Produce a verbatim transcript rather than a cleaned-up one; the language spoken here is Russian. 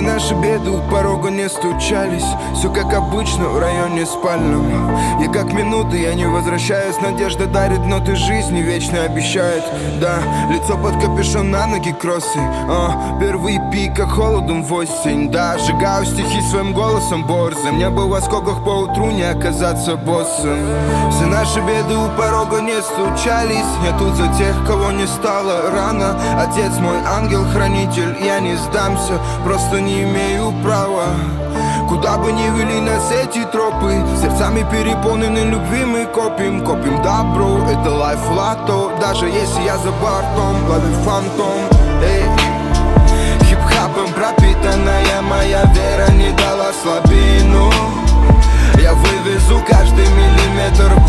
наши беды у порога не стучались. Все как обычно в районе спальном. И как минуты я не возвращаюсь. Надежда дарит ноты жизни, вечно обещает. Да, лицо под капюшон, на ноги кроссы, а, первый пик, как холодом в осень. Да, сжигаю стихи своим голосом борзым. Мне бы в осколках поутру не оказаться боссом. Все наши беды у порога не стучались. Я тут за тех, кого не стало рано. Отец мой ангел-хранитель, я не сдамся, просто не имею права. Куда бы ни вели нас эти тропы, сердцами переполнены любви мы копим. Копим добро, это лайф лото. Даже если я за бортом, ловлю фантом. Эй, хип-хапом пропитанная моя вера не дала слабину. Я вывезу каждый миллиметр